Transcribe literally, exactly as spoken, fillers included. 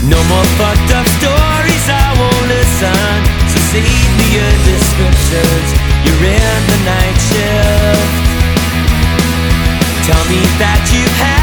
No more fucked up stories, I won't listen. So save me your descriptions. You're in the night shift. Tell me that you've had